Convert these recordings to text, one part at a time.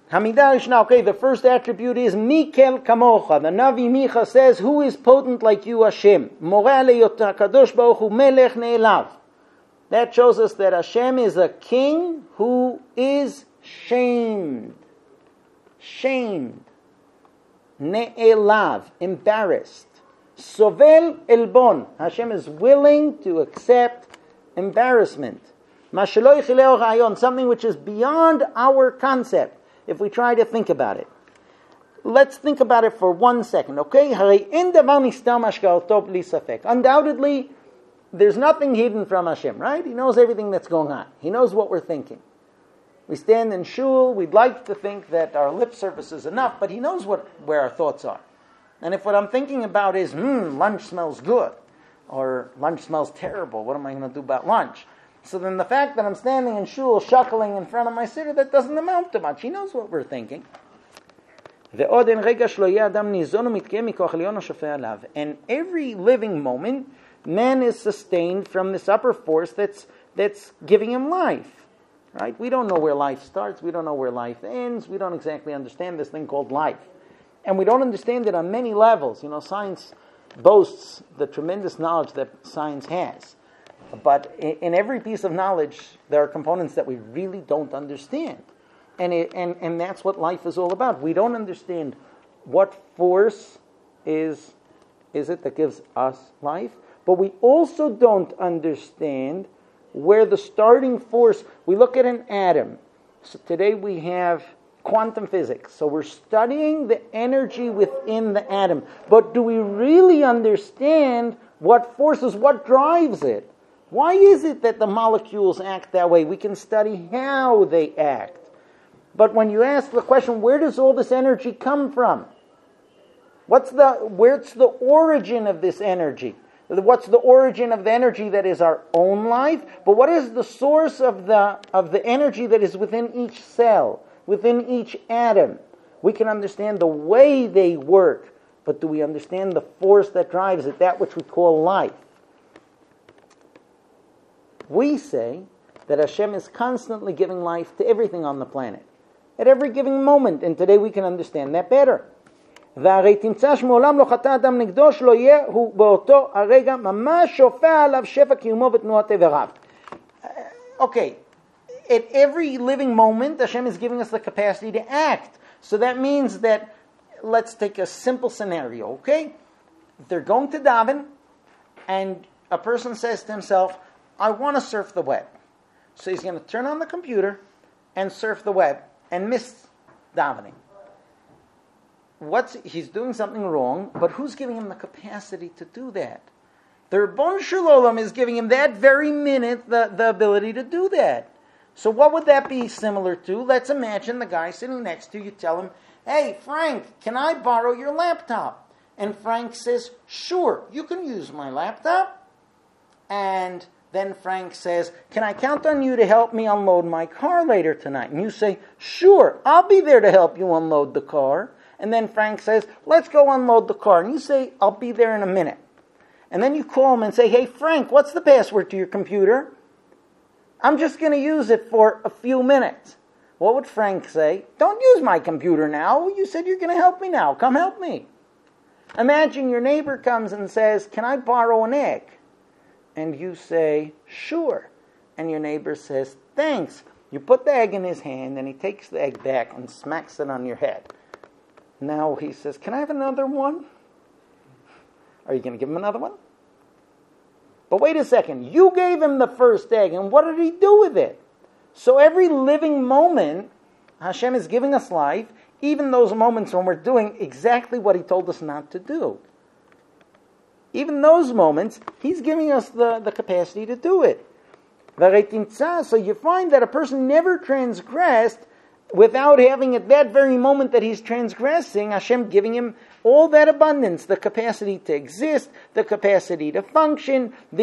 Hamidah Rishna, okay, the first attribute is Mikel Kamocha. The Navi Micha says, who is potent like you, Hashem? Moreh Leyot HaKadosh Baruch Hu Melech Ne'elav. That shows us that Hashem is a king who is shamed. Shamed. Ne'elav, embarrassed. Sovel Elbon. Hashem is willing to accept embarrassment. Masheloi Chileo Rayon, something which is beyond our concept. If we try to think about it. Let's think about it for 1 second, okay? Undoubtedly, there's nothing hidden from Hashem, right? He knows everything that's going on. He knows what we're thinking. We stand in shul, we'd like to think that our lip service is enough, but He knows where our thoughts are. And if what I'm thinking about is, lunch smells good, or lunch smells terrible, what am I going to do about lunch? So then the fact that I'm standing in shul, shuckling in front of my sitter, that doesn't amount to much. He knows what we're thinking. And every living moment, man is sustained from this upper force that's giving him life. Right? We don't know where life starts. We don't know where life ends. We don't exactly understand this thing called life. And we don't understand it on many levels. Science boasts the tremendous knowledge that science has. But in every piece of knowledge, there are components that we really don't understand. And that's what life is all about. We don't understand what force is it that gives us life. But we also don't understand where the starting force... We look at an atom. So today we have quantum physics. So we're studying the energy within the atom. But do we really understand what forces, what drives it? Why is it that the molecules act that way? We can study how they act. But when you ask the question, where does all this energy come from? Where's the origin of this energy? What's the origin of the energy that is our own life? But what is the source of the energy that is within each cell, within each atom? We can understand the way they work, but do we understand the force that drives it, that which we call life? We say that Hashem is constantly giving life to everything on the planet, at every given moment, and today we can understand that better. והרי תמצא שמעולם לא חטא אדם נגדו שלא יהיה הוא באותו הרגע ממש שופע עליו שפע קיומו ותנועת איבריו. Okay, at every living moment, Hashem is giving us the capacity to act. So that means that, let's take a simple scenario, okay? They're going to daven, and a person says to himself, I want to surf the web. So he's going to turn on the computer and surf the web and miss davening. He's doing something wrong, but who's giving him the capacity to do that? The Ribbon Shalom is giving him that very minute the ability to do that. So what would that be similar to? Let's imagine the guy sitting next to you, tell him, hey, Frank, can I borrow your laptop? And Frank says, sure, you can use my laptop. And then Frank says, can I count on you to help me unload my car later tonight? And you say, sure, I'll be there to help you unload the car. And then Frank says, let's go unload the car. And you say, I'll be there in a minute. And then you call him and say, hey, Frank, what's the password to your computer? I'm just going to use it for a few minutes. What would Frank say? Don't use my computer now. You said you're going to help me now. Come help me. Imagine your neighbor comes and says, can I borrow an egg? And you say, sure. And your neighbor says, thanks. You put the egg in his hand, and he takes the egg back and smacks it on your head. Now he says, can I have another one? Are you going to give him another one? But wait a second. You gave him the first egg, and what did he do with it? So every living moment, Hashem is giving us life, even those moments when we're doing exactly what He told us not to do. Even those moments, He's giving us the capacity to do it. So you find that a person never transgressed without having at that very moment that he's transgressing, Hashem giving him all that abundance, the capacity to exist, the capacity to function, and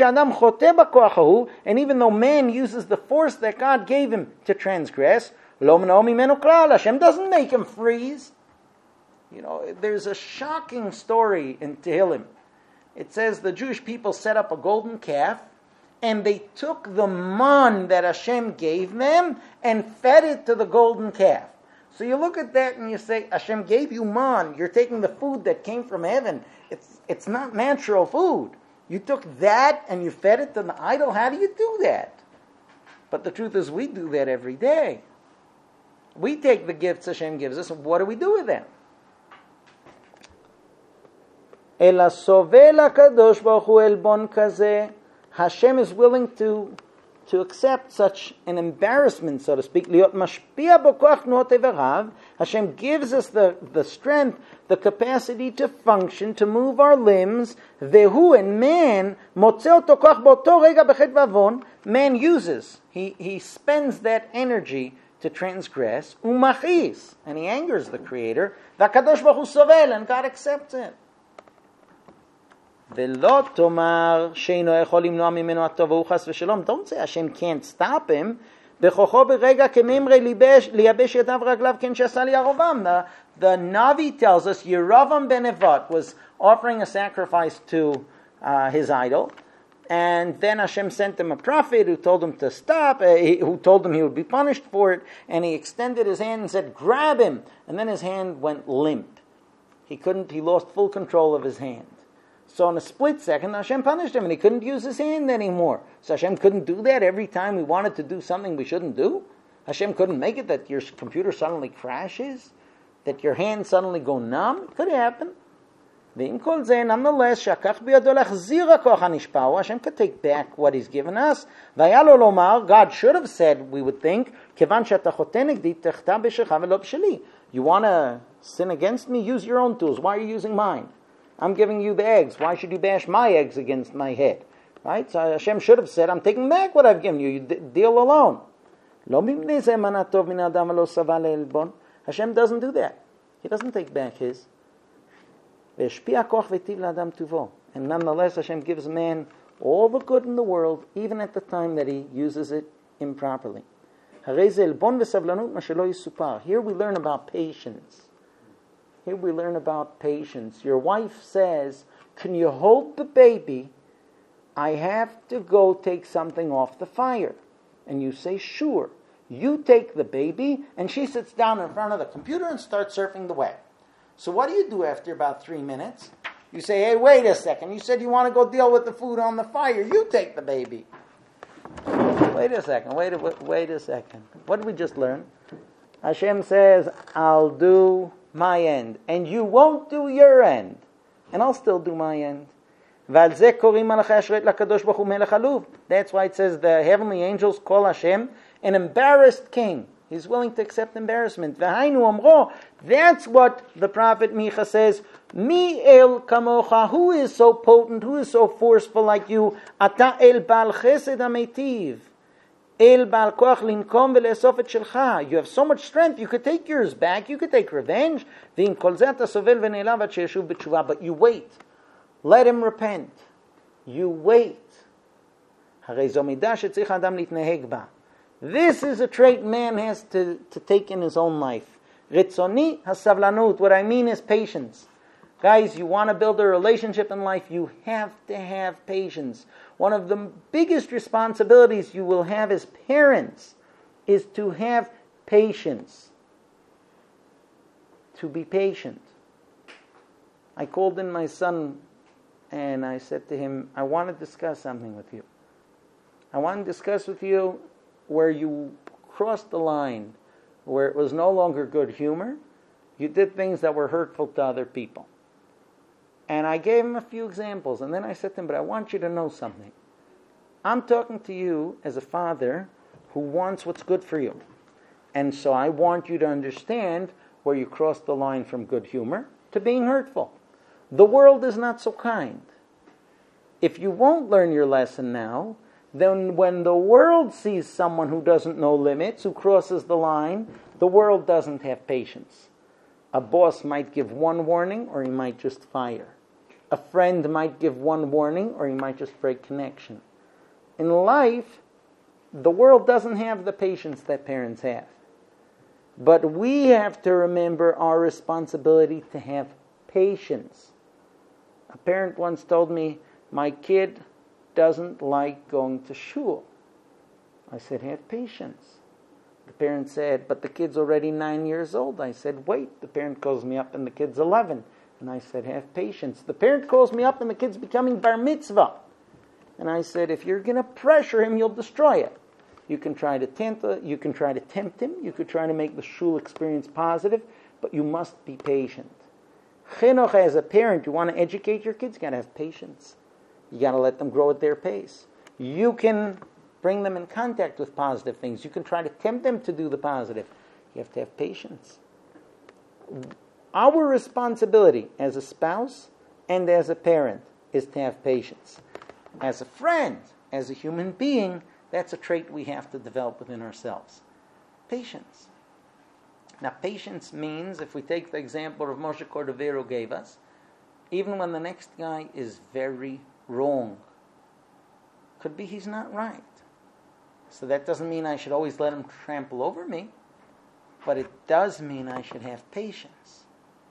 even though man uses the force that God gave him to transgress, Hashem doesn't make him freeze. You know, there's a shocking story in Tehillim. It says the Jewish people set up a golden calf, and they took the man that Hashem gave them and fed it to the golden calf. So you look at that and you say, Hashem gave you man. You're taking the food that came from heaven. It's not natural food. You took that and you fed it to the idol. How do you do that? But the truth is, we do that every day. We take the gifts Hashem gives us, and what do we do with them? Ela sovel HaKadosh Baruch Hu elbon kazeh. Hashem is willing to accept such an embarrassment, so to speak. Liot mashpia b'koach tnuot iverav. Hashem gives us the strength, the capacity to function, to move our limbs. Vehu, and man, motzeh oto koach b'oto rega b'chet v'avon. Man uses, he spends that energy to transgress. Umachis, and he angers the Creator. V'akadosh Baruch Hu sovel, and God accepts it. Don't say Hashem can't stop him. The Navi tells us Yeravam ben Nevat was offering a sacrifice to his idol, and then Hashem sent him a prophet who told him to stop, who told him he would be punished for it, and he extended his hand and said, grab him, and then his hand went limp. He lost full control of his hand. So in a split second, Hashem punished him, and he couldn't use his hand anymore. So Hashem couldn't do that every time we wanted to do something we shouldn't do. Hashem couldn't make it that your computer suddenly crashes, that your hands suddenly go numb. It could happen. Nonetheless, Hashem could take back what He's given us. God should have said, we would think, you want to sin against me? Use your own tools. Why are you using mine? I'm giving you the eggs. Why should you bash my eggs against my head? Right? So Hashem should have said, I'm taking back what I've given you. You deal alone. Hashem doesn't do that. He doesn't take back his. And nonetheless, Hashem gives man all the good in the world, even at the time that he uses it improperly. Here we learn about patience. Here we learn about patience. Your wife says, can you hold the baby? I have to go take something off the fire. And you say, sure. You take the baby, and she sits down in front of the computer and starts surfing the web. So what do you do after about 3 minutes? You say, hey, wait a second. You said you want to go deal with the food on the fire. You take the baby. Wait a second. Wait a second. What did we just learn? Hashem says, I'll do my end, and you won't do your end, and I'll still do my end. That's why it says the heavenly angels call Hashem an embarrassed king. He's willing to accept embarrassment. That's what the prophet Micha says. Mi el kamocha, who is so potent, who is so forceful like you? Ata el bal chesed ametiv. El bal koach linkom v'le'esof et shelcha. You have so much strength, you could take yours back, you could take revenge. V'im kol zeh ata sovel v'ne'elav ad she'yeshuv b'tshuva. But you wait. Let him repent. You wait. Harei zo midah shetzich adam litneheg ba. This is a trait man has to take in his own life. Ritzoni hasavlanut. What I mean is patience. Guys, you want to build a relationship in life, you have to have patience. One of the biggest responsibilities you will have as parents is to have patience. To be patient. I called in my son and I said to him, I want to discuss something with you. I want to discuss with you where you crossed the line, where it was no longer good humor. You did things that were hurtful to other people. And I gave him a few examples, and then I said to him, but I want you to know something. I'm talking to you as a father who wants what's good for you. And so I want you to understand where you crossed the line from good humor to being hurtful. The world is not so kind. If you won't learn your lesson now, then when the world sees someone who doesn't know limits, who crosses the line, the world doesn't have patience. A boss might give one warning, or he might just fire. A friend might give one warning, or he might just break connection. In life, the world doesn't have the patience that parents have. But we have to remember our responsibility to have patience. A parent once told me, my kid doesn't like going to shul. I said, have patience. The parent said, but the kid's already 9 years old. I said, wait. The parent calls me up and the kid's 11. And I said, have patience. The parent calls me up and the kid's becoming bar mitzvah. And I said, if you're going to pressure him, you'll destroy it. You can try to tempt him. You could try to make the shul experience positive, but you must be patient. Chinuch, as a parent, you want to educate your kids, you got to have patience. You got to let them grow at their pace. You can bring them in contact with positive things. You can try to tempt them to do the positive. You have to have patience. Our responsibility as a spouse and as a parent is to have patience. As a friend, as a human being, that's a trait we have to develop within ourselves. Patience. Now, patience means, if we take the example of Moshe Cordovero gave us, even when the next guy is very wrong, could be he's not right. So that doesn't mean I should always let him trample over me, but it does mean I should have patience.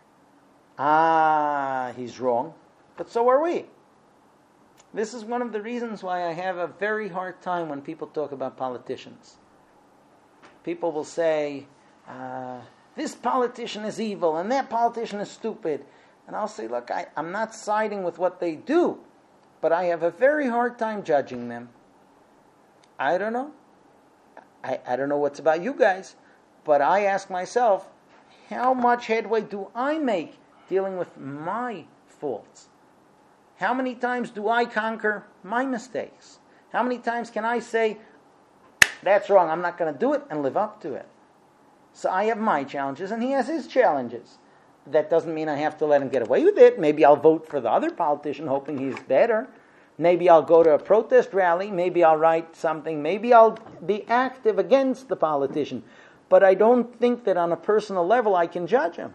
He's wrong, but so are we. This is one of the reasons why I have a very hard time when people talk about politicians. People will say, this politician is evil and that politician is stupid. And I'll say, look, I'm not siding with what they do, but I have a very hard time judging them. I don't know. I don't know what's about you guys, but I ask myself, how much headway do I make dealing with my faults? How many times do I conquer my mistakes? How many times can I say, that's wrong, I'm not going to do it, and live up to it? So I have my challenges, and he has his challenges. That doesn't mean I have to let him get away with it. Maybe I'll vote for the other politician, hoping he's better. Maybe I'll go to a protest rally. Maybe I'll write something. Maybe I'll be active against the politician. But I don't think that on a personal level I can judge him.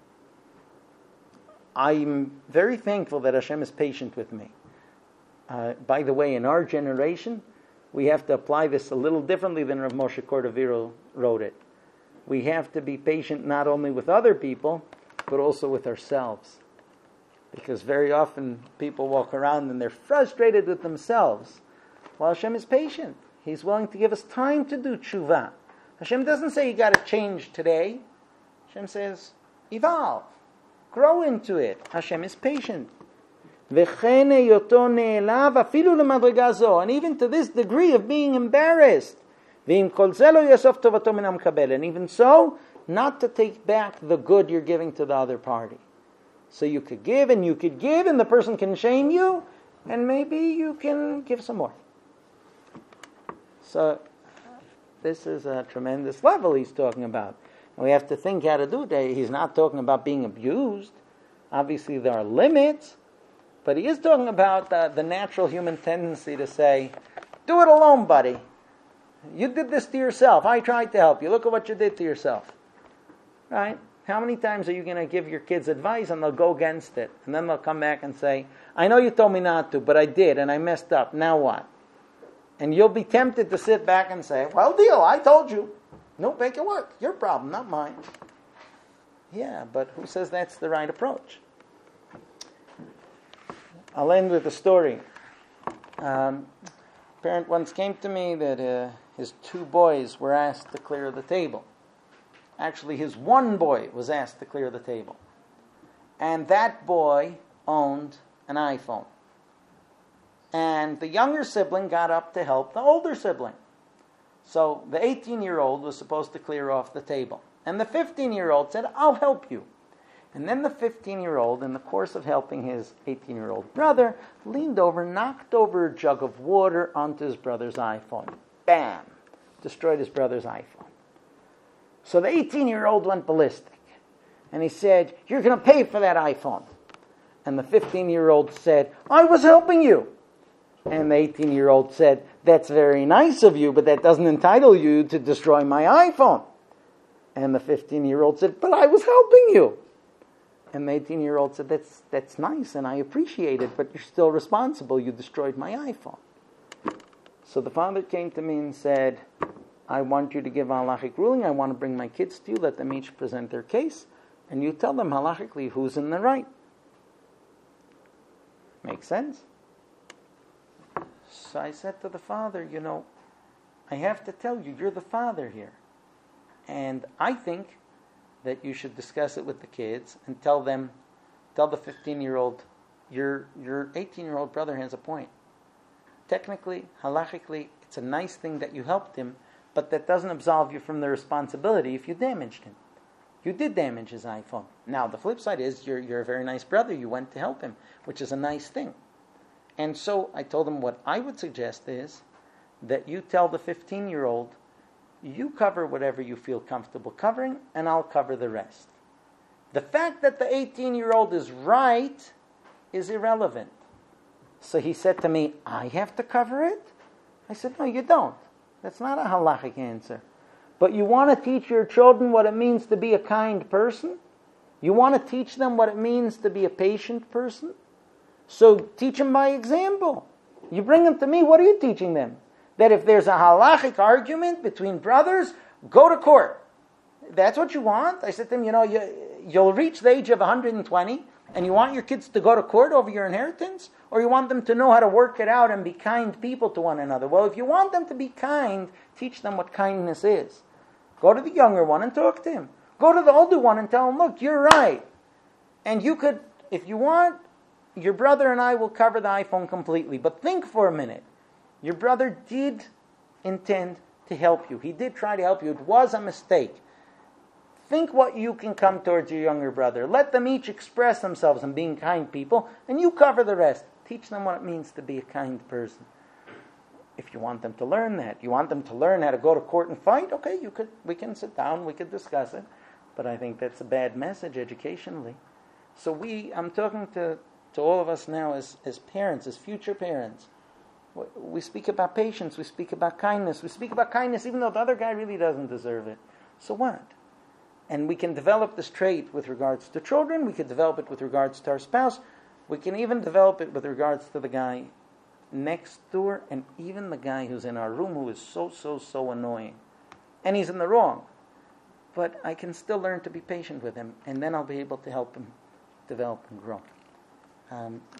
I'm very thankful that Hashem is patient with me. By the way, in our generation, we have to apply this a little differently than Rav Moshe Cordovero wrote it. We have to be patient not only with other people, but also with ourselves. Because very often people walk around and they're frustrated with themselves. Well, Hashem is patient. He's willing to give us time to do tshuva. Hashem doesn't say you got to change today. Hashem says, evolve. Grow into it. Hashem is patient. And even to this degree of being embarrassed. And even so, not to take back the good you're giving to the other party. So you could give, and the person can shame you, and maybe you can give some more. So this is a tremendous level he's talking about. And we have to think how to do it. He's not talking about being abused. Obviously there are limits, but he is talking about the natural human tendency to say, do it alone, buddy. You did this to yourself. I tried to help you. Look at what you did to yourself. Right? How many times are you going to give your kids advice and they'll go against it? And then they'll come back and say, I know you told me not to, but I did and I messed up. Now what? And you'll be tempted to sit back and say, well, deal, I told you. No, make it work. Your problem, not mine. Yeah, but who says that's the right approach? I'll end with a story. A parent once came to me that his 2 boys were asked to clear the table. Actually, his 1 boy was asked to clear the table. And that boy owned an iPhone. And the younger sibling got up to help the older sibling. So the 18-year-old was supposed to clear off the table. And the 15-year-old said, I'll help you. And then the 15-year-old, in the course of helping his 18-year-old brother, leaned over, knocked over a jug of water onto his brother's iPhone. Bam! Destroyed his brother's iPhone. So the 18-year-old went ballistic. And he said, you're going to pay for that iPhone. And the 15-year-old said, I was helping you. And the 18-year-old said, that's very nice of you, but that doesn't entitle you to destroy my iPhone. And the 15-year-old said, but I was helping you. And the 18-year-old said, that's nice and I appreciate it, but you're still responsible. You destroyed my iPhone. So the father came to me and said, I want you to give a halachic ruling. I want to bring my kids to you, let them each present their case, and you tell them halachically who's in the right. Makes sense? So I said to the father, I have to tell you, you're the father here. And I think that you should discuss it with the kids and tell the 15-year-old, your 18-year-old brother has a point. Technically, halachically, it's a nice thing that you helped him, but that doesn't absolve you from the responsibility if you damaged him. You did damage his iPhone. Now, the flip side is you're a very nice brother. You went to help him, which is a nice thing. And so I told him what I would suggest is that you tell the 15-year-old, you cover whatever you feel comfortable covering, and I'll cover the rest. The fact that the 18-year-old is right is irrelevant. So he said to me, I have to cover it? I said, no, you don't. That's not a halachic answer. But you want to teach your children what it means to be a kind person? You want to teach them what it means to be a patient person? So teach them by example. You bring them to me, what are you teaching them? That if there's a halachic argument between brothers, go to court. That's what you want? I said to them, you'll reach the age of 120, and you want your kids to go to court over your inheritance? Or you want them to know how to work it out and be kind people to one another? Well, if you want them to be kind, teach them what kindness is. Go to the younger one and talk to him. Go to the older one and tell him, look, you're right. And you could, if you want, your brother and I will cover the iPhone completely. But think for a minute. Your brother did intend to help you. He did try to help you. It was a mistake. Think what you can come towards your younger brother. Let them each express themselves in being kind people, and you cover the rest. Teach them what it means to be a kind person. If you want them to learn that, you want them to learn how to go to court and fight, okay, we can sit down, we could discuss it. But I think that's a bad message educationally. So I'm talking to all of us now as parents, as future parents. We speak about patience, we speak about kindness even though the other guy really doesn't deserve it. So what? And we can develop this trait with regards to children, we can develop it with regards to our spouse, we can even develop it with regards to the guy next door, and even the guy who's in our room who is so annoying. And he's in the wrong. But I can still learn to be patient with him, and then I'll be able to help him develop and grow.